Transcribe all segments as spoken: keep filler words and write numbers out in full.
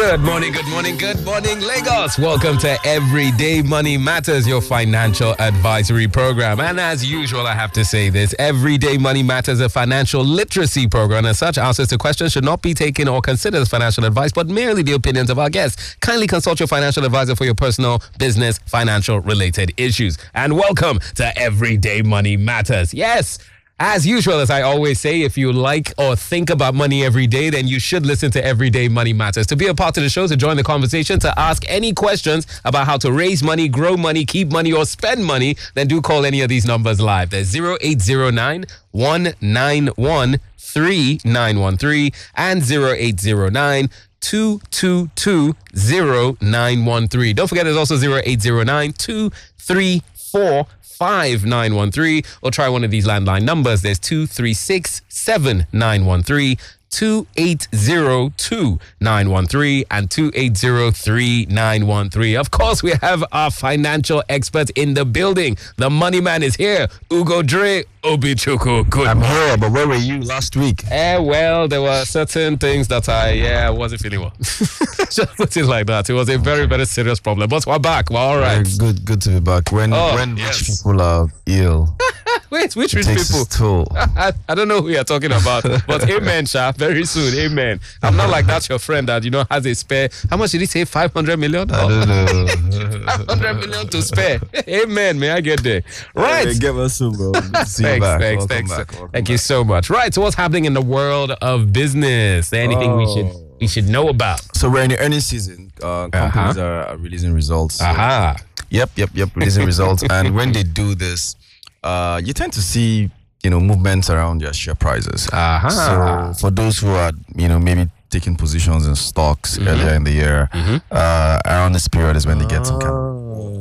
Good morning, good morning, good morning, Lagos. Welcome to Everyday Money Matters, your financial advisory program. And as usual, I have to say this, Everyday Money Matters, a financial literacy program. As such, answers to questions should not be taken or considered as financial advice, but merely the opinions of our guests. Kindly consult your financial advisor for your personal, business, financial related issues. And welcome to Everyday Money Matters. Yes. As usual, as I always say, if you like or think about money every day, then you should listen to Everyday Money Matters. To be a part of the show, to join the conversation, to ask any questions about how to raise money, grow money, keep money, or spend money, then do call any of these numbers live. There's zero eight zero nine, one nine one, three nine one three and zero eight zero nine, two two two, zero nine one three. Don't forget, there's also zero eight zero nine, two three four, five nine one three, or try one of these landline numbers. There's two three six, seven nine one three, two eight zero two, nine one three and two eight zero three nine one three. Of course, we have our financial expert in the building. The money man is here, Ugo Dre Obichukwu. Good. I'm here, but where were you last week? Eh, well, there were certain things that I, yeah, wasn't feeling well. Just put it like that. It was a very, very serious problem. But we're back. We're all right. Uh, good, good to be back. When Oh, when yes. rich people are ill, Wait, which it rich takes people? its toll. I, I don't know who you're talking about, but amen, Sha. Very soon, amen. I'm not like that your friend that, you know, has a spare. How much did he say? five hundred million? I don't know. five hundred million to spare. Amen. May I get there? Right. Hey, give us some, bro. Good to see you Thanks, back. thanks, Welcome thanks. back. Welcome Thank back. you so much. Right. So what's happening in the world of business? Anything we should we should know about? So we're in the earnings season. Uh, companies are, are releasing results. So- Aha. Yep, yep, yep. Releasing results, and when they do this, uh, you tend to see, you know, movements around their share prices. Aha. So for those who are, you know, maybe taking positions in stocks earlier in the year, uh, around this period is when they get some kind of.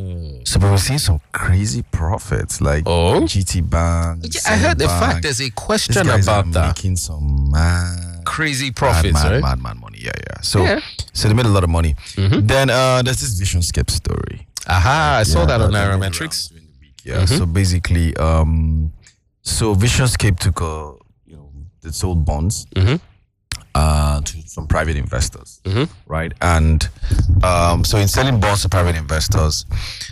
So, but we're seeing some crazy profits, like Oh? G T Bank. I heard the Zenbank. fact there's a These question guys are about that. making some mad, Crazy mad, profits, mad, right? mad, mad money. Yeah, yeah. So, Yeah. so they made a lot of money. Then uh, there's this VisionScape story. Aha. I saw Yeah, that on that went Nairametrics. around during the week. Yeah. So basically, um, so VisionScape took a, you know, they sold bonds uh, to some private investors, right? And um, so in selling bonds to private investors,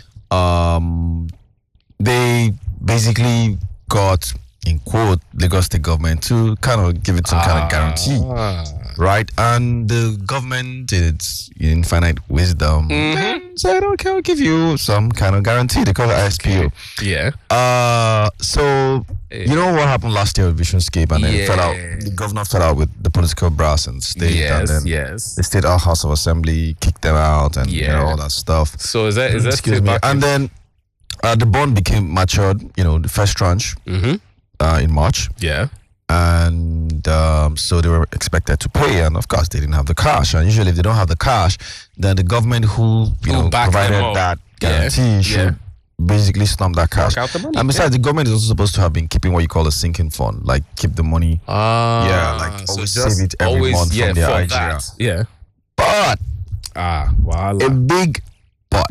um, they basically got, in quote, Lagos State government to kind of give it some kind of guarantee. Ah. Right, and the government, in its infinite wisdom, said, "Okay, I'll give you some kind of guarantee." They call it I S P O. Yeah. Uh, so you know what happened last year with VisionScape, and then it fell out. Yeah. The governor fell out with the political brass and state, and Yes, then yes. the state House of Assembly kicked them out, and you Yeah. know, all that stuff. So is that is that Excuse still me. back? And then uh, the bond became matured. You know, the first tranche uh, in March. Yeah. And um, so they were expected to pay, and of course they didn't have the cash. And usually, if they don't have the cash, then the government who you Who know backed them provided up. that Yeah, guarantee should basically stomp that cash. Fork out the money, And besides, the government is also supposed to have been keeping what you call a sinking fund, like keep the money. Ah. Yeah, like so always just save it every always, month yeah, from their for I G R. that. Yeah. But Ah. Wow. a big but,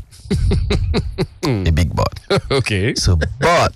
a big but. Okay. So but,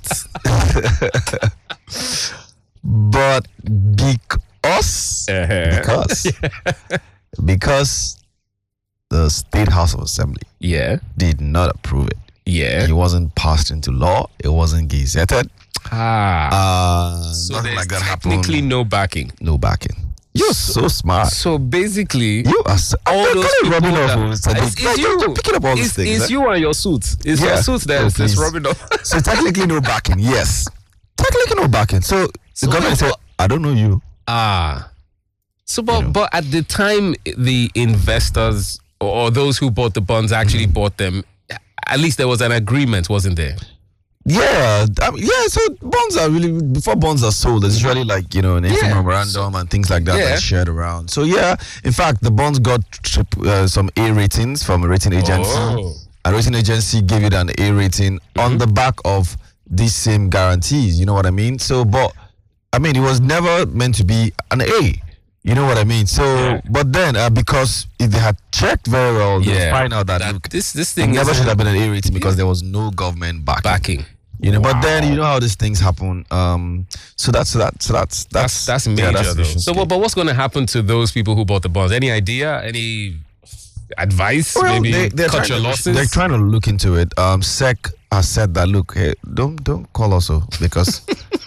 but because. Uh-huh. Because because the State House of Assembly Yeah. did not approve it. Yeah. It wasn't passed into law. It wasn't gazetted. Ah. Uh, so nothing there's like that technically happened. no backing. No backing. You're so smart. So basically, You are so, all I'm those kind of people rubbing that- off on Sadiq. It's, it's Like, you're you. picking up all these It's, things. it's eh? you and your suit. It's your Yeah. suit that Oh, is is please. rubbing off. So technically no backing. Yes. Technically no backing. So, So the government wait, said, I don't know you. Ah. So, but, You know. but at the time, the investors or, or those who bought the bonds actually bought them, at least there was an agreement, wasn't there? Yeah, I mean, yeah. So bonds are really before bonds are sold. There's usually like you know an info Yeah. memorandum and things like that Yeah. that's shared around. So yeah, in fact, the bonds got trip, uh, some A ratings from a rating agency. Oh. A rating agency gave it an A rating on the back of these same guarantees. You know what I mean? So, but I mean, it was never meant to be an A. You know what I mean? So, Yeah. but then uh, because if they had checked very well, they would Yeah. find out that, That look, this this it thing never is should have been an A rating because there was no government backing. backing. You know, but then you know how these things happen. Um, so that's so that so that's That's that's that's major yeah, that's though. vision So, scape. but, but what's going to happen to those people who bought the bonds? Any idea? Any advice? Well, Maybe they, they're cut trying your to, losses? They're trying to look into it. Um, S E C has said that, look, hey, don't don't call us so because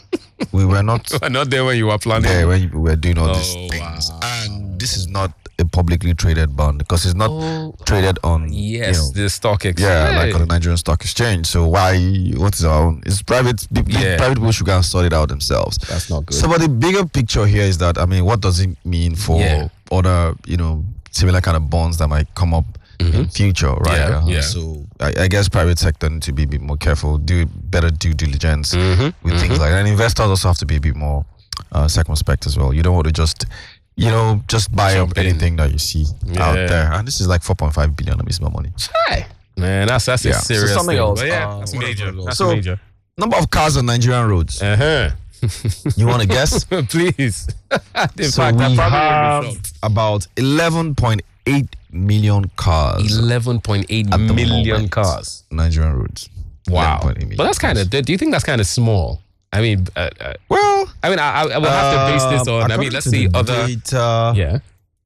we were not We're not there when you were planning. there when we were doing all Oh, these things. wow. And this is not a publicly traded bond because it's not Oh, traded on yes, you know, the stock exchange. yeah, like on the Nigerian Stock Exchange. So why? What is our own? It's private. The, the Yeah. private people should go and sort it out themselves. That's not good. So, but the bigger picture here is that I mean, what does it mean for Yeah. other you know similar kind of bonds that might come up in future, right? Yeah, Uh, yeah. So I, I guess private sector need to be a bit more careful, do better due diligence Mhm, with things like that. And investors also have to be a bit more uh, circumspect as well. You don't want to just you know just buy Jump up in. anything that you see out Yeah. there. And this is like four point five billion of my money. Hey, man, that's that's Yeah. a So serious something thing. else, But yeah, uh, that's what major. about- That's So- major. Number of cars on Nigerian roads. Uh huh. You want to guess? Please. In So fact, I we probably would have be shocked. about eleven point eight million cars eleven point eight at the million moment. cars. Nigerian roads. Wow. eleven point eight million But that's kind cars. of. Do you think that's kind of small? I mean, uh, uh, well. I mean, I, I will have to base this um, on. I mean, according let's to see the other. data Yeah.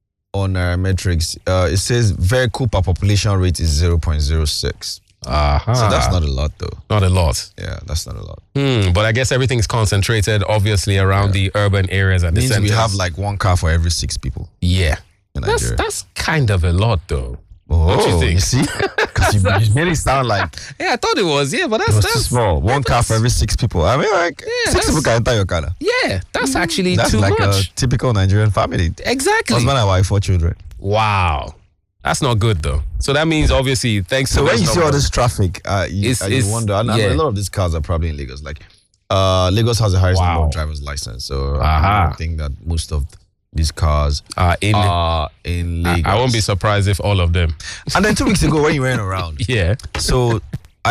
on uh, metrics. Uh, it says vehicle per population rate is zero point zero six. Uh-huh. So that's not a lot, though. not a lot. Yeah, that's not a lot. Hmm, but I guess everything's concentrated, obviously, around the urban areas and the Means centers. we have like one car for every six people yeah. in That's Nigeria. that's kind of a lot, though. oh, don't you think? see? Because you, you made it sound like Yeah, I thought it was. Yeah, but that's it was too that's small. One car for every six people. I mean, like Yeah, six that's- people can enter your car. now. yeah, that's actually That's too like much. a typical Nigerian family. Exactly. Husband and wife, four children. Wow, that's not good though. So that means obviously, thanks So to when this you see all number- this traffic, uh, you, It's- uh, you it's- wonder. And, and yeah. a lot of these cars are probably in Lagos. Like, uh, Lagos has the highest number Wow. of driver's license. So Aha. I think that most of these cars uh, in, are in I, Lagos. I won't be surprised if all of them. And then two weeks ago, when you went around, Yeah. so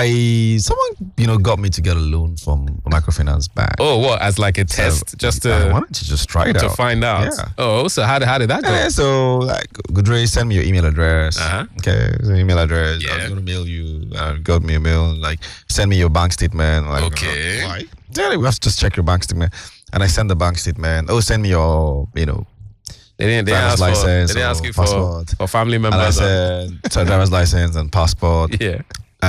I someone you know got me to get a loan from a microfinance bank. Oh, what? As like a test, just I to wanted to just try it to out find out. Yeah. Oh, so how did how did that go? Yeah, so like Gudre, send me your email address. Uh-huh. Okay, send me email address. I Yeah. was gonna mail you. Uh, got me a mail. Like, send me your bank statement. Like, Okay. uh, why? Yeah, we have to just check your bank statement. And I send the bank statement. Oh, send me your, you know, They didn't. They didn't driver's ask for. They license didn't or ask you for, passport. for family and I members. or- said so driver's license and passport. yeah.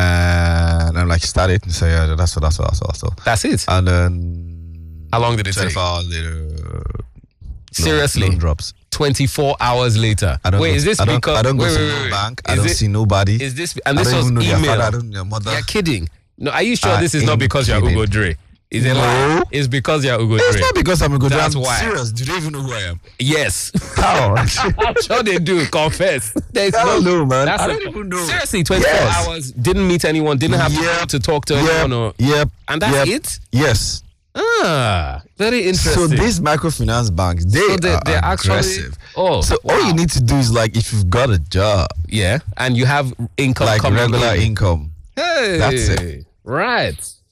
And I'm like, start it and say, yeah, that's all, that's all, that's all, that's all. That's it. And then How long did it take? twenty-four hours later, Seriously, loan drops. twenty-four hours later. I don't Wait, go, is this I don't, because? I don't go wait, to wait, no wait, wait. bank. I Is don't it- see nobody. Is this? And I this don't was even know their email. father. I don't know their mother. You're kidding. No, are you sure I this is not am because you're kidding. Ugo Dre? Is it No. like? It's because you're Ugo It's Dre. not because I'm a good That's I'm why. serious. Do they even know who I am? Yes. How? I'm sure they do. Confess. There's I don't no. know, man. That's I a- don't even know. Seriously, twenty-four Yes. hours. Didn't meet anyone. Didn't have Yep. to talk to Yep. anyone. Or, Yep. and that's yep. it. Yes. Ah, very interesting. So these microfinance banks, they, So they- are they're actually- aggressive. Oh, so all wow. you need to do is like if you've got a job, yeah, and you have income like coming regular in. income. Hey, That's it. Right.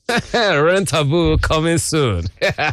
Rentable coming soon.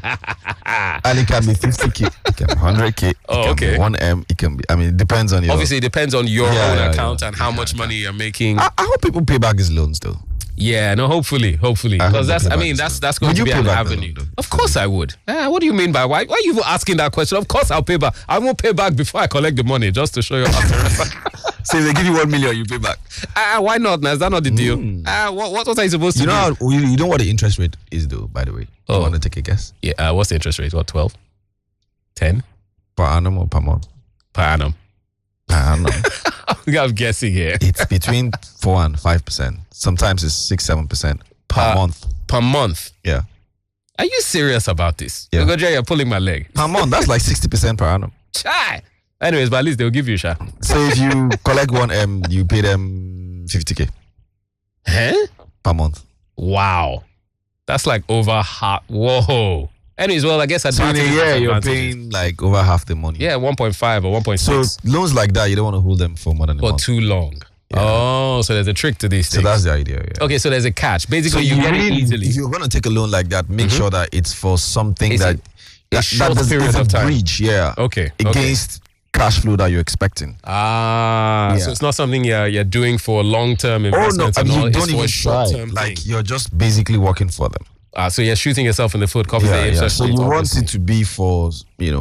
And it can be fifty K, it can be one hundred K, it Oh, can okay. be one M, it can be, I mean, it depends on your. Obviously, it depends on your Yeah, own yeah, account yeah. and how much money you're making. I, I hope people pay back these loans though. Yeah, no, hopefully, hopefully, I hope because they that's, pay I back mean, this that's loan. that's going Would to you be pay an back the avenue. loan, though? Of course, I would. Ah, what do you mean by why? Why are you even asking that question? Of course, I'll pay back. I won't pay back before I collect the money, just to show you. So if they give you one million, you pay back. Ah, why not? Now, is that not the deal? Ah, what, what was I supposed to You do? know, how, you, you know what the interest rate is though. By the way, Oh. you want to take a guess Yeah, uh, what's the interest rate? What, twelve? ten per annum or per month? per annum? Per annum. I'm guessing here. It's between four and five percent. Sometimes it's six, seven percent per Per- month. Per month. Yeah, Are you serious about this? Yeah. Ugo Dre, you're pulling my leg. per month. That's like sixty percent per annum. Chai. Anyways, but at least they'll give you a shot. So if you collect one M, you pay them fifty K Huh? per month. Wow. That's like over half. Whoa. Anyways, well, I guess So in a advantages year, and you're disadvantages. paying like over half the money. Yeah, one point five or one point So six loans like that, you don't want to hold them for more than a for month. too long. Yeah. Oh, so there's a trick to these So things. that's the idea. Yeah. Okay, so there's a catch. Basically, So you, get really- it easily. If you're going to take a loan like that, make sure that it's for something It's a- that a that, short that does- period is a of time. breach, yeah, Okay. okay. against cash flow that you're expecting. Ah, Yeah. so it's not something you're, you're doing for long-term Oh no, investments I and mean, all. you It's don't for a even try. short-term Like thing. you're just basically working for them. Ah, so you're shooting yourself in the foot. Copy Yeah, the yeah. So you want it to be for you know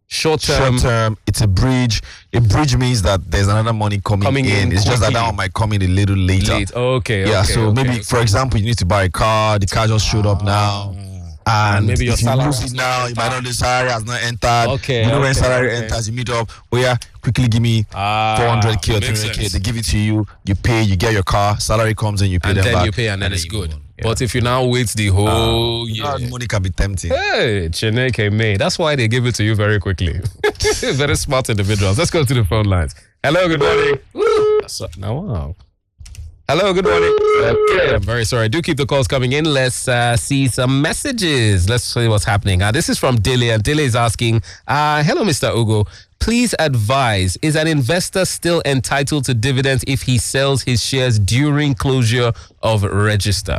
Short term. Short term, it's a bridge. A bridge means that there's another money coming, Coming in in. It's just that quickly. that one might come in a little later. Late. Okay. Yeah, okay, so okay. maybe, for example, you need to buy a car. The car just showed up now. And maybe your if you salary lose has it not now, you might not, the salary has not entered. Okay, You know when okay, salary okay. enters, you meet up. Oh yeah, quickly give me Ah, four hundred k or makes three hundred k. sense. They give it to you. You pay. You get your car. Salary comes in. You pay And them then back. you pay, and then it's you good. move on. Yeah. But if you now wait the whole You year, know, money can be tempting. hey, Chineke May. That's why they give it to you very quickly. Very smart individuals. Let's go to the phone lines. Hello, good morning. Woo. So, now, wow. Hello, good morning. Okay, I'm very sorry. Do keep the calls coming in. Let's uh, see some messages. Let's see what's happening. Uh, this is from Dilly, and Dilly is asking, uh, hello, Mister Ugo. Please advise, is an investor still entitled to dividends if he sells his shares during closure of register?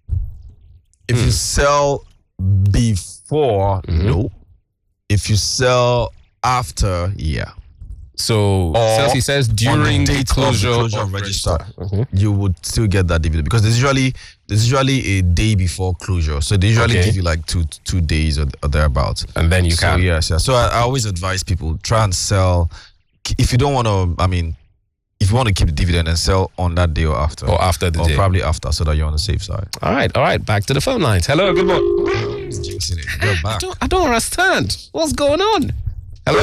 If you sell before, no. If you sell after, yeah. So, Or sales, he says, on during the the date of closure, the closure of of register. register, you would still get that dividend because there's usually there's usually a day before closure, so they usually Okay. give you like two two days or, or thereabouts. And then you So can. yes, yeah. So I, I always advise people try and sell if you don't want to. I mean, if you want to keep the dividend and sell on that day or after, Or after the or day. probably after, so that you're on the safe side. All right, all right. Back to the phone lines. Hello, good morning. Jinxing it. Go I back. don't, I don't understand. What's going on? Hello?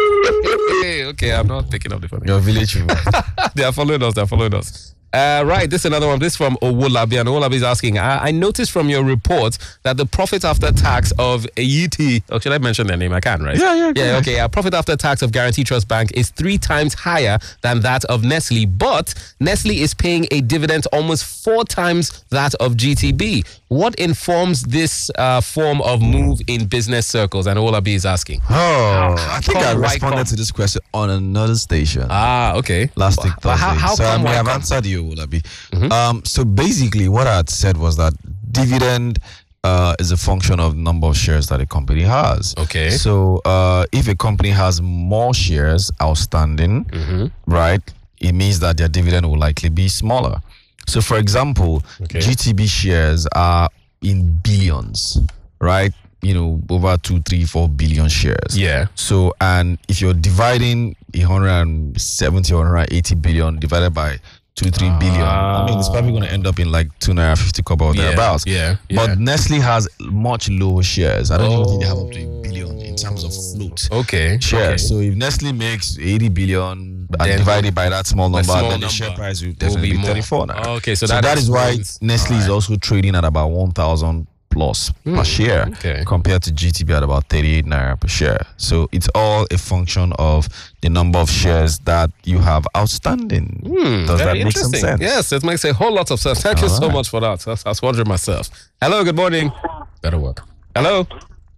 Hey, okay, I'm not picking up the phone. Your village. They are following us. They are following us. Uh, right, this is another one. This is from Owolabi, and Owolabi is asking, I, I noticed from your report that the profit after tax of A E T, oh, should I mention their name? I can, right? Yeah, yeah, go Yeah, ahead. okay. Uh, profit after tax of Guarantee Trust Bank is three times higher than that of Nestle, but Nestle is paying a dividend almost four times that of G T B. What informs this uh, form of move in business circles? And Owolabi is asking. Oh, I think come I Wycombe? responded to this question on another station. Ah, okay. last week But Thursday. how, how so I come may have Wycombe? answered you, Ulabi. Um, so basically, what I had said was that dividend uh, is a function of the number of shares that a company has. Okay. So uh, if a company has more shares outstanding, right, it means that their dividend will likely be smaller. So, for example, Okay. G T B shares are in billions, right? You know, over two, three, four billion shares. Yeah. So, and if you're dividing one hundred seventy or one hundred eighty billion divided by two, three billion, I mean, it's probably going to end up in like two hundred fifty kobo or Yeah, thereabouts. yeah, yeah. But Nestle has much lower shares. I don't even think they have up to a billion in terms of float. Okay. Shares. okay. So if Nestle makes eighty billion and Then divide it by that small number, small then the share number price will will definitely be be more. thirty-four now. Okay, so so that that is why explains- Nestle is also trading at about one thousand plus per share okay. compared to G T B at about thirty-eight naira per share. So it's all a function of the number of shares that you have outstanding. Does that Very make some interesting. sense? Yes, it makes a whole lot of sense. Thank you so much for that. I was, I was wondering myself. Hello, good morning. Better work. Hello.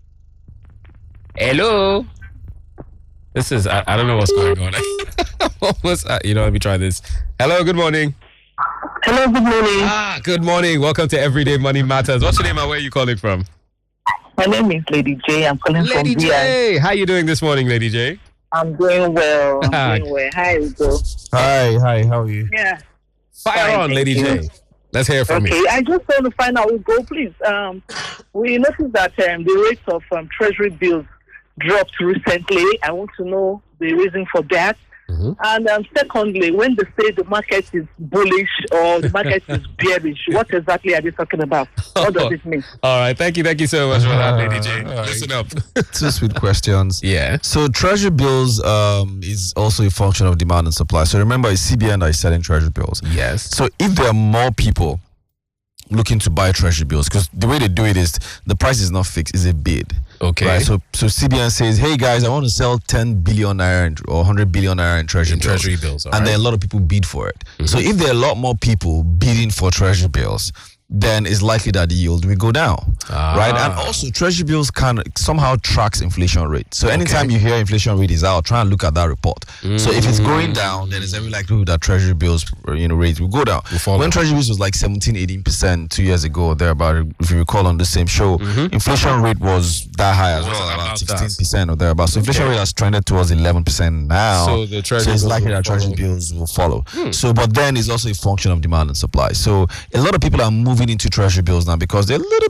Hello. This is, I, I don't know what's going on. Almost, uh, you know, let me try this. Hello, good morning. Hello, good morning. Ah, good morning. Welcome to Everyday Money Matters. What's your name and where are you calling from? My name is Lady J. I'm calling Lady from V I. J. How you doing this morning, Lady J? I'm doing well. I'm doing well. Hi, Ugo. Hi, hi, how are you? Yeah. Fire Fine, on, Lady thank J. Let's hear from Okay, you. I just want to find out, Ugo, please. Um, we noticed that um, the rates of um, treasury bills dropped recently. I want to know the reason for that. Mm-hmm. And um, secondly, when they say the market is bullish or the market is bearish, what exactly are they talking about? What does it mean? All right. Thank you. Thank you so much for that, Lady J. Uh, Listen up. Two sweet questions. Yeah. So treasury bills um, is also a function of demand and supply. So remember, it's C B N that is selling treasury bills. Yes. So if there are more people looking to buy treasury bills, because the way they do it is the price is not fixed, it's a bid. Okay. Right. So so C B N says, hey guys, I want to sell ten billion naira in, or one hundred billion naira in treasury In bills. treasury bills, all and right. then a lot of people bid for it. So if there are a lot more people bidding for treasury bills, then it's likely that the yield will go down. Ah. Right. And also treasury bills can somehow tracks inflation rate. So anytime you hear inflation rate is out, try and look at that report. So if it's going down, then it's every likelihood that treasury bills you know rate will go down. follow. When treasury bills was like seventeen, eighteen percent two years ago or thereabout, if you recall on the same show, inflation rate was that high as Was well, about about that. sixteen percent or thereabout. So inflation Okay. rate has trended towards eleven percent now. So the treasury it's bills likely will that treasury follow. bills will follow. So, but then it's also a function of demand and supply. So a lot of people are moving into treasury bills now because they're a little bit fidgety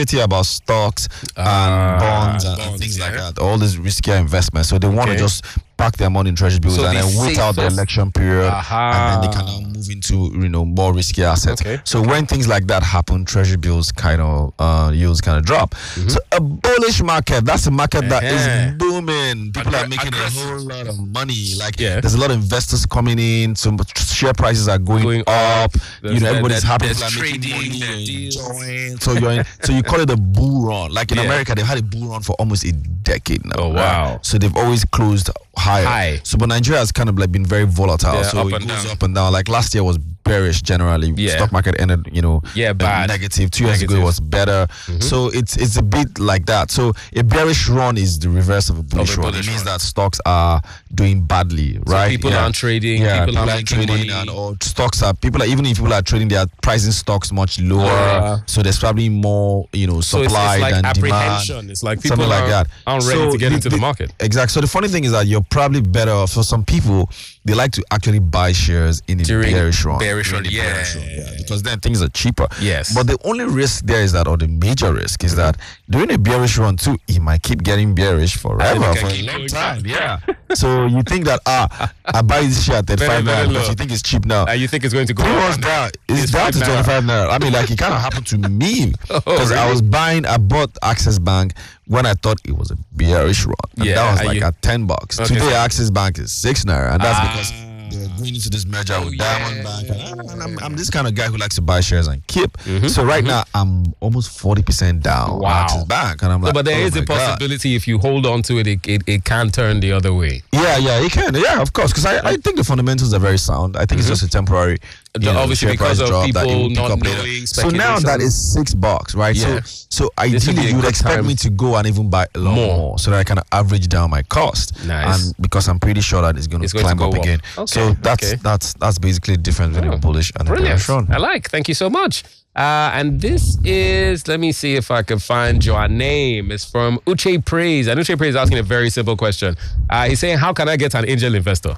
uncertainty about stocks Ah, and bonds and, and bonds, things like yeah. that. All these riskier investments. So they want to Okay. just pack their money in treasury bills So and the then wait out the safest- election period, Aha. and then they can now move into you know more risky assets. Okay. So when things like that happen, treasury bills kind of uh, yields kind of drop. So a bullish market, that's a market that Uh-huh. is booming. People are Aggra- making aggressive. a whole lot of money. Like Yeah. there's a lot of investors coming in. So share prices are going, Going up. up. You know, There's- everybody's there- happy. there's People are making trading, money, there are you're deals. enjoying. So you're in, so you call it a bull run. Like in Yeah. America, they've had a bull run for almost a decade now. Oh, right? wow. So they've always closed higher. High. So but Nigeria has kind of like been very volatile. Yeah, so up it and goes down. up and down. Like last year was bearish generally. Yeah. Stock market ended, you know, Yeah, uh, bad. negative. Two years ago Negative. it was better. So it's it's a bit like that. So a bearish run is the reverse of a bullish, run. It bullish means run. that stocks are doing badly, So right? people aren't trading, Yeah, people people, are aren't making trading, money. and or stocks are people are even if people are trading, they are pricing stocks much lower. Yeah. So there's probably more, you know, So it's, supply it's like than apprehension. demand. It's like people Something like are, that. aren't ready So to get the- into the the- market. Exactly. So the funny thing is that you're probably better off. For some people, they like to actually buy shares in a During bearish run. bearish During run, the yeah. bearish run, yeah, because then things are cheaper. Yes. But the only risk there is that, or the major risk is that during a bearish run too, it might keep getting bearish forever it can for a keep long going time. down. Yeah. So you think that ah, I buy this share at thirty-five very naira because low. you think it's cheap now. And you think it's going to go It up was and down. It's, It's down to five naira. twenty-five naira. I mean, like it kind of happened to me Oh, because I really? was buying. I bought Access Bank when I thought it was a bearish run. And Yeah, that was and like you- at ten bucks. Okay, Today, so- Access Bank is six naira, and that's Ah. because they're going into this merger with yeah. Diamond Bank. And, and I'm, I'm this kind of guy who likes to buy shares and keep. So right now, I'm almost forty percent down Wow. on Access Bank, and I'm No, like, but there oh is my a God. possibility if you hold on to it, it, it, it can turn the other way. Yeah, yeah, it can. Yeah, of course. Because I, I think the fundamentals are very sound. I think it's just a temporary. The- you know, obviously share because price of drop that it people will pick not up later. knowing, So now that speculation. is six bucks, right? Yeah. So so This would be ideally a you would good expect time. me to go and even buy a lot More. more, so that I can average down my cost. Nice. And because I'm pretty sure that it's going It's to going to climb go up up. again. Okay, So that's okay. that's that's basically the difference between a bullish and a Brilliant. bearish run. I like. Thank you so much. Uh, and this is, let me see if I can find your name. It's from Uche Praise. And Uche Praise is asking a very simple question. Uh, he's saying, how can I get an angel investor?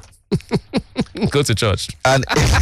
Go to church. And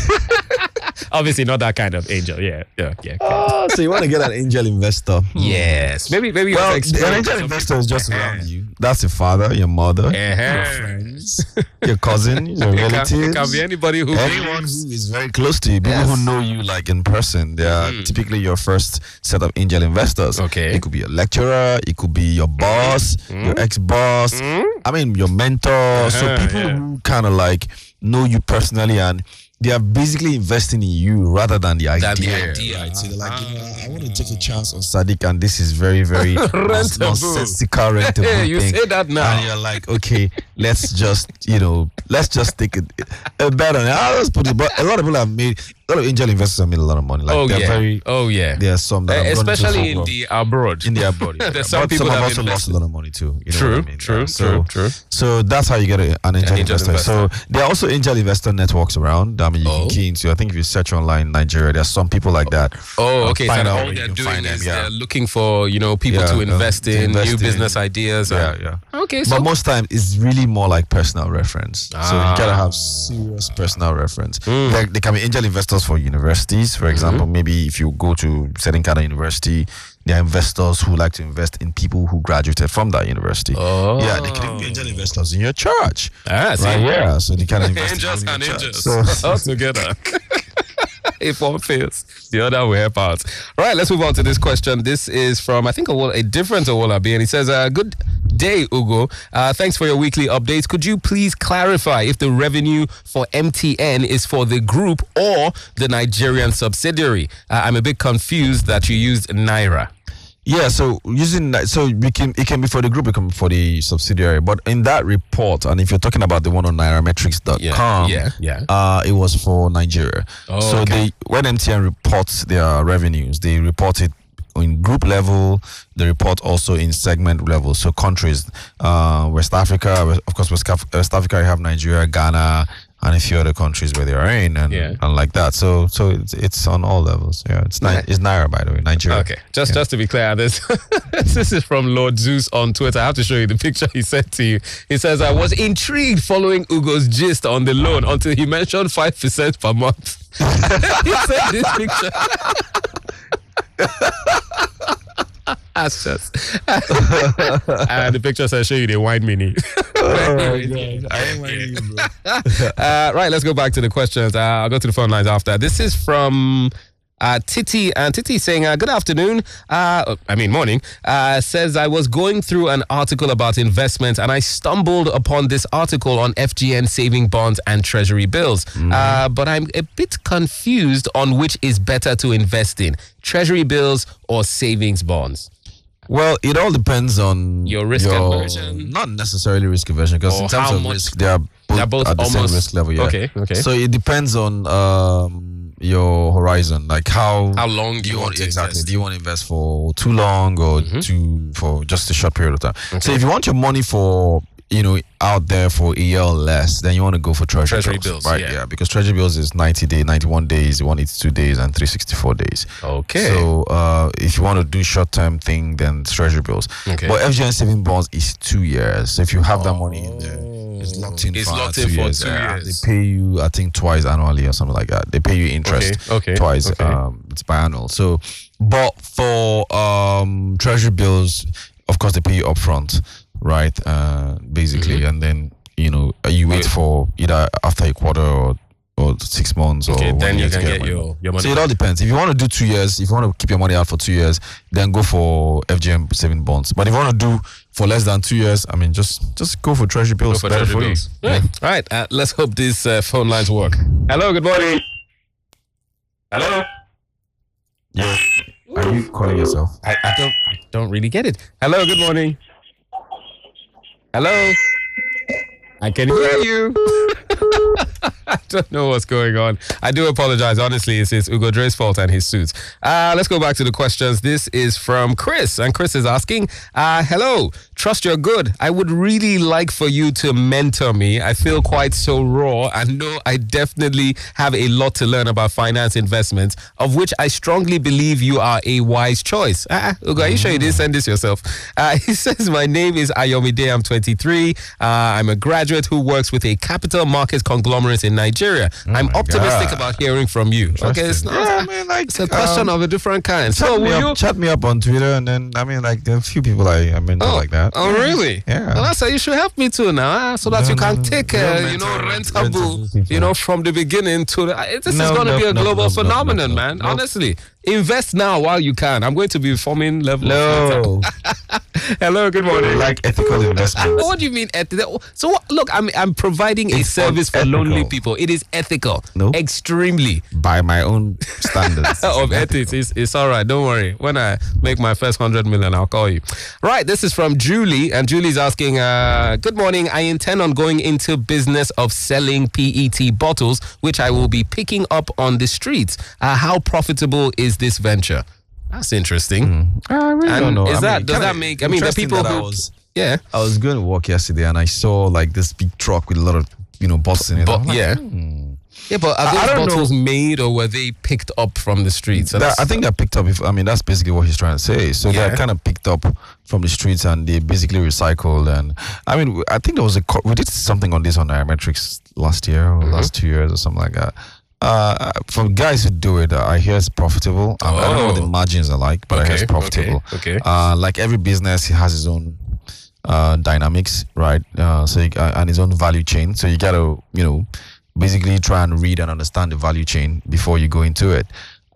Obviously not that kind of angel. Yeah, yeah, yeah. oh, so you want to get an angel investor? Yes. Maybe, maybe you Well, have to the- explain an angel to some investor is just people. around you. That's your father, your mother, Uh-huh. your friends, your cousin, your It can, relatives. it can be anybody who Anyone who is very close to you, people Yes. who know you like in person, they are typically your first set of angel investors. Okay. It could be a lecturer, it could be your boss, your ex-boss, I mean your mentor. So Uh-huh, people yeah. who kind of like know you personally and they are basically investing in you rather than the idea. Than the idea. Right? So they're like, you know, I want to take a chance on Sadiq, and this is very, very Rentable. nonsensical rentable Hey, you thing. say that now. And you're like, okay, let's just, you know, let's just take a, a bet on it. I'll just put it. But a lot of people have made, a lot of angel investors have made a lot of money. Like Oh, they're yeah. very, oh, yeah. there are some that Uh, have gone into especially in football. the abroad. in their body. There's some But people some that have have also lost a invested. lot of money too. You know True, what I mean? true, Yeah. true, So, true. so that's how you get a, an angel, An angel investor. So there are also angel investor networks around. I mean, you Oh. can key into. I think if you search online in Nigeria, there are some people like that. Oh, Uh, okay. So find out all where you they're can doing find them, is yeah. they're looking for, you know, people Yeah, to uh, invest to in invest new in. business ideas. Yeah, and- yeah. Okay, so But most times it's really more like personal reference. So you Ah. gotta have serious personal reference. Mm. Like they can be angel investors for universities, for example. Maybe if you go to certain kind of university, there are investors who like to invest in people who graduated from that university. Oh. Yeah, they can even be angel investors in your church. ah, see, Right? Yeah. So they kind of invest angels in your and church. angels So all together. If one fails, the other will help out. All right, let's move on to this question. This is from, I think, a, a different Owolabi, and he says, uh, good day, Ugo. Uh, thanks for your weekly updates. Could you please clarify if the revenue for M T N is for the group or the Nigerian subsidiary? Uh, I'm a bit confused that you used Naira. yeah, so using that, so we can it can be for the group, it can be for the subsidiary. But in that report, and if you're talking about the one on nairametrics dot com, Yeah, yeah, yeah. uh, it was for Nigeria. Oh, so okay. they when M T N reports their revenues, they report it in group level. They report also in segment level. So countries, uh, West Africa, of course, West, Af- West Africa, you have Nigeria, Ghana, and a few other countries where they are in, and, Yeah. and like that. So so it's, it's on all levels. Yeah, it's ni- Yeah. it's Naira, by the way, Nigeria. Okay, just just to be clear, this this is from Lord Zeus on Twitter. I have to show you the picture he sent to you. He says, I was intrigued following Ugo's gist on the loan until he mentioned five percent per month. He sent this picture. That's just. uh, the picture says show you the wine mini. Oh my God. I ain't mind you, bro. uh, right, let's go back to the questions. Uh, I'll go to the phone lines after. This is from uh, Titi, and Titi saying, uh, good afternoon. Uh, I mean, morning. Uh, says, I was going through an article about investments and I stumbled upon this article on F G N saving bonds and treasury bills. Mm. Uh, but I'm a bit confused on which is better to invest in, treasury bills or savings bonds. Well, it all depends on your risk your, aversion. Not necessarily risk aversion, because in terms of much, risk, they are both, they're both at the almost, same risk level. Yeah. Okay, okay. So it depends on um, your horizon, like how how long do you, you want, want to exactly? Invest? Do you want to invest for too long or mm-hmm. too for just a short period of time? Okay. So if you want your money for you know out there for a year or less, then you want to go for treasury, treasury bills, bills, right? Yeah. yeah, because treasury bills is ninety days, ninety-one days, one hundred eighty-two days, and three hundred sixty-four days. Okay. So uh, if you want to do short term thing, then it's treasury bills. Okay. But F G N saving bonds is two years. So if you have that money in there, it's locked in it's for locked two in for years. two Yeah. years. They pay you, I think, twice annually or something like that. They pay you interest okay. Okay. twice. Okay. Um, it's biannual. So, but for um, treasury bills, of course, they pay you upfront, right? Uh, basically, mm-hmm. and then you know you wait for either after a quarter or or six months okay, or one then year you can to get money. your, your money. So it all depends. If you want to do two years, if you want to keep your money out for two years, then go for F G M saving bonds. But if you want to do for less than two years, I mean, just just go for treasury bills. Go for treasury for bills. You. Yeah. All right, uh, let's hope these uh, phone lines work. Hello, good morning. Hello. Yeah. Are you calling yourself? I, I don't I don't really get it. Hello, good morning. Hello. I can hear you. I don't know what's going on. I do apologize. Honestly, it's, it's Ugo Dre's fault and his suits. Uh, let's go back to the questions. This is from Chris, and Chris is asking, uh, hello, trust you're good. I would really like for you to mentor me. I feel quite so raw and know I definitely have a lot to learn about finance investments, of which I strongly believe you are a wise choice. Uh, Ugo, are you sure you didn't send this yourself? Uh, he says, my name is Ayomide. I'm twenty-three. Uh, I'm a graduate who works with a capital markets conglomerate in Nigeria. Oh I'm optimistic God. about hearing from you. Okay, it's not. Yeah, I mean, like, it's a question um, of a different kind. Chat, So, me will up, you? chat me up on Twitter, and then I mean, like, there are a few people I I mentor Oh, like that. oh, really? Yeah. Well, that's how you should help me too now, uh, so that No, you no, can no, take, no, uh, no, you know, mentor- rentable, rentable people. you know, from the beginning to the. uh, This No, is going to no, be a no, global no, no, phenomenon, no, no, man. no. Honestly, invest now while you can. I'm going to be forming level. No. Hello, good morning. Like ethical investment. What do you mean ethical? So what, look, I'm I'm providing a It's service for unethical. lonely people. It is ethical. No. Extremely. By my own standards. Of ethics. It's, it's all right. Don't worry. When I make my first hundred million, I'll call you. Right. This is from Julie, and Julie's asking, uh, good morning. I intend on going into business of selling P E T bottles, which I will be picking up on the streets. Uh, how profitable is this venture? That's interesting. Mm. I really And don't know. is I that mean, does kinda that make? I mean, the interesting people that I who. was, Yeah. I was going to work yesterday, and I saw like this big truck with a lot of you know bottles in it. But I'm like, yeah. hmm. Yeah, but are I- I those don't bottles made or were they picked up from the streets? So That- that's- I think they're picked up. If I mean, that's basically what he's trying to say. So Yeah. they're kind of picked up from the streets, and they basically recycled. And I mean, I think there was a co- we did something on this on Nairametrics last year or Mm-hmm. last two years or something like that. Uh, for guys who do it, uh, I hear it's profitable. I, I don't know what the Oh. margins are like, but I hear it's Okay, profitable. okay, okay. Uh, like every business, it has its own uh, dynamics, right? Uh, so you, uh, and its own value chain. So you gotta, you know, basically try and read and understand the value chain before you go into it.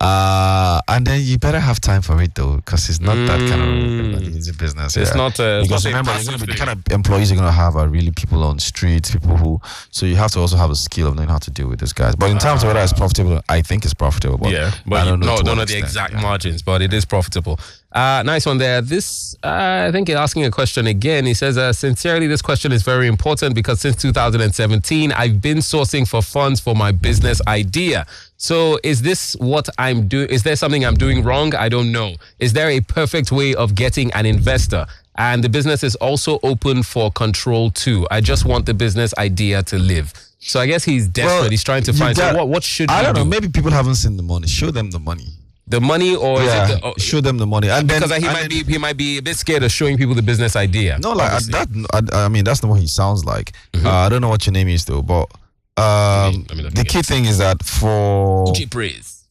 Uh, and then you better have time for it though, because it's not that kind Mm. of easy business. It's yeah. not, uh, it's because not a remember, passive you're gonna be, the thing. kind of employees you're gonna have are really people on streets, people who. So you have to also have a skill of knowing how to deal with these guys. But in terms of whether it's profitable, I think it's profitable. But yeah, but I don't you, know. no, to don't what know the extent. exact Yeah. margins, but it is profitable. Uh, nice one there. This, uh, I think he's asking a question again. He says, uh, sincerely, this question is very important because since two thousand seventeen, I've been sourcing for funds for my business idea. So is this what I'm doing? Is there something I'm doing wrong? I don't know. Is there a perfect way of getting an investor? And the business is also open for control too. I just want the business idea to live. So I guess he's desperate. Well, he's trying to you find, got- so what, what should I he don't do? know. Maybe people haven't seen the money. Show them the money. The money, or Yeah, is it the, oh, show them the money, and then because he and might then- be he might be a bit scared of showing people the business idea. No, like obviously. that. I, I mean, that's not what he sounds like. Mhm. Uh, I don't know what your name is though, but um, Let me- let me look the again. key thing is that for G Praise.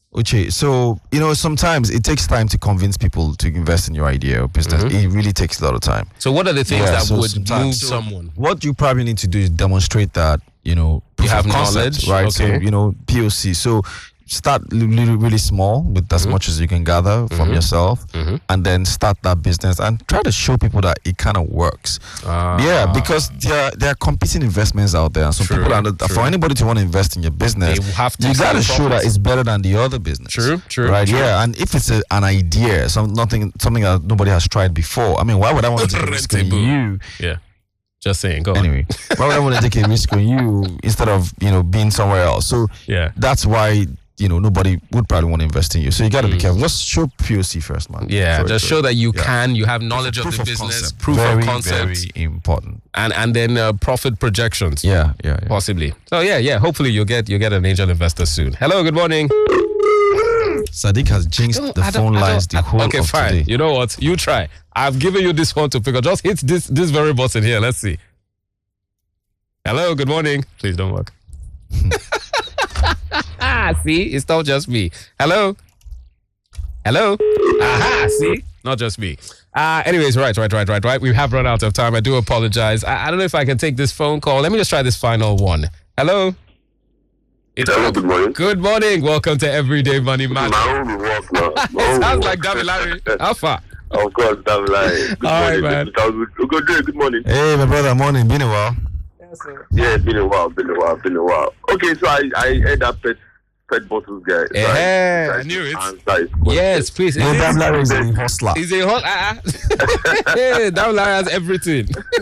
Uche, so you know sometimes it takes time to convince people to invest in your idea or business. Mm-hmm. It really takes a lot of time. So what are the things Yeah, that so would sometimes- move so someone? What you probably need to do is demonstrate that you know proof have of concept, knowledge, right? So okay. you know P O C. So start really really small with as much as you can gather from yourself, and then start that business and try to show people that it kind of works. Ah. Yeah, because there there are competing investments out there, and so True, people are not, true. for anybody to want to invest in your business, They have to you see got to the show profits. that it's better than the other business. True, true, right? true. Yeah, and if it's a, an idea, some nothing something that nobody has tried before. I mean, why would I want to take a risk on Rentable. you? Yeah. Just saying. Go on. Anyway, why would I want to take a risk on you instead of you know being somewhere else? So Yeah. that's why you know nobody would probably want to invest in you. So you got to be careful. Just show P O C first, man. Mm. Yeah, Sorry, just sorry. show that you Yeah. can, you have knowledge of Proof the of business, concept. proof very, of concept, very important. and and then uh, profit projections. Yeah, yeah, yeah. Possibly. So yeah, yeah. Hopefully you'll get you get an angel investor soon. Hello, good morning. Sadiq has jinxed the I don't- phone I don't- lines the I- whole okay, of fine. today. You know what? You try. I've given you this one to pick up. Just hit this this very button here. Let's see. Hello, good morning. Please don't work. Ah, see, it's not just me. Hello. Hello. Aha, see, not just me. Uh, anyways, right, right, right, right, right. We have run out of time. I do apologize. I, I don't know if I can take this phone call. Let me just try this final one. Hello. It's Hello, good morning. Good morning. Welcome to Everyday Money Man. My own work now. My It own sounds work. like David Larry. Alpha. Of course, David Larry. Good All right, morning. man. Good, good day, good morning. Hey, my brother, morning. Been a while. Yeah, it's been a while, been a while, been a while. Okay, so I, I heard that pet, pet bottles guy. So Eh, I I knew it. answer his question. Yes, please. No, Is Dam it- Larry is a hustler. Is a hot. Uh, hey, David Larry has everything.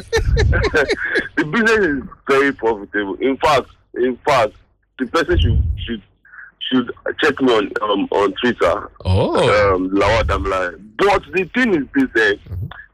The business is very profitable. In fact, in fact, the person should should should check me on um, on Twitter. Oh. Um, Lawal Damilare. But the thing is this: uh,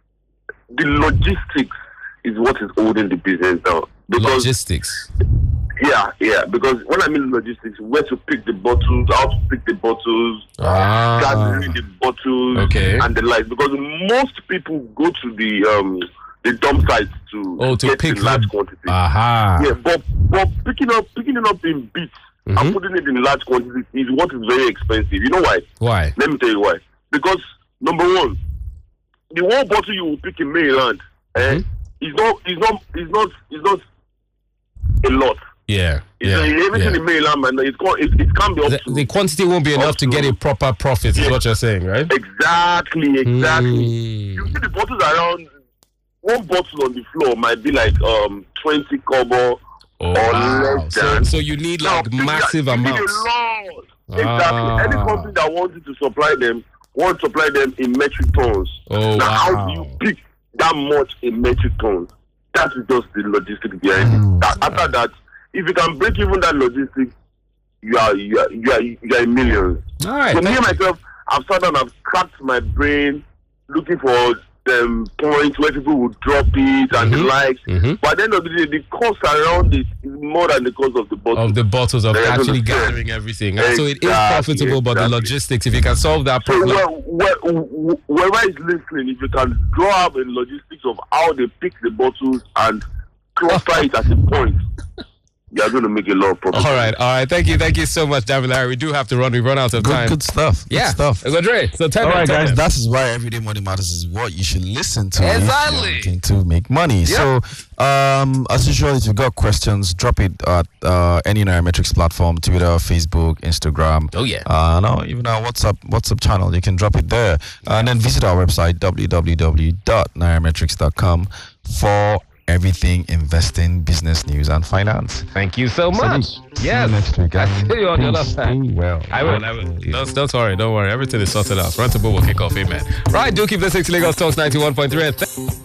the logistics is what is holding the business down. Because Logistics. yeah, yeah. Because when I mean logistics, where to pick the bottles, how to pick the bottles, Ah. gathering the bottles, Okay. and the like. Because most people go to the um the dump sites to Oh, to get pick in large the- quantity. Aha. Yeah, but but picking up picking it up in bits Mhm. and putting it in large quantities is what is very expensive. You know why? Why? Let me tell you why. Because number one, the one bottle you will pick in Maryland, eh, Mhm. is not is not is not is not a lot. Yeah. It's Yeah. uh, everything yeah. in Maryland, man. It can it, it can be up The, to the quantity won't be enough up to get to- a proper profit, is Yeah. what you're saying, right? exactly exactly. Mm. You see the bottles around. One bottle on the floor might be like um twenty kobo. Oh, or wow. less So, than- so you need Now, like think massive that you need a amounts. lot. Ah. Exactly. Any company that wants you to supply them wants to supply them in metric tons. Oh, now, how wow. do you pick that much in metric tons? That is just the logistics behind Mm. it. That, after that, if you can break even that logistics, you are you are you are, you are in millions. All right. So me thank and you. myself, I've sat down, I've cracked my brain looking for um, points where people would drop it and the Mhm. likes. Mhm. But at the end of the day, the cost around it is more than the cost of the bottle. Of the bottles of They're actually gonna sell. gathering everything. And so it is Exactly, profitable, but the exactly. logistics, if you can solve that So problem. where, where, where, whoever is listening, if you can draw up a logistics of how they pick the bottles and cluster it at a point, you are going to make a lot of profit. All right, all right. Thank you, thank you so much, David Larry. We do have to run. We've run out of Good, time. good stuff. Good yeah, stuff. Good Dre. So tell All me, right, tell guys, me. that is why Everyday Money Matters is what you should listen to if Exactly. you're looking to make money. So, um, as usual, if you've got questions, drop it at uh, any Nairametrics platform, Twitter, Facebook, Instagram. Oh, yeah. Uh, no, even our WhatsApp WhatsApp channel. You can drop it there. And then visit our website, w w w dot nairametrics dot com, for everything investing, business news, and finance. Thank you so much. See you Yes. next week, I guys. see you on the other Peace. side. Stay well. I will, I will. Don't, don't worry, don't worry. Everything is sorted out. Rentable will kick off, amen. Right, do keep listening to Lagos Talks ninety-one point three.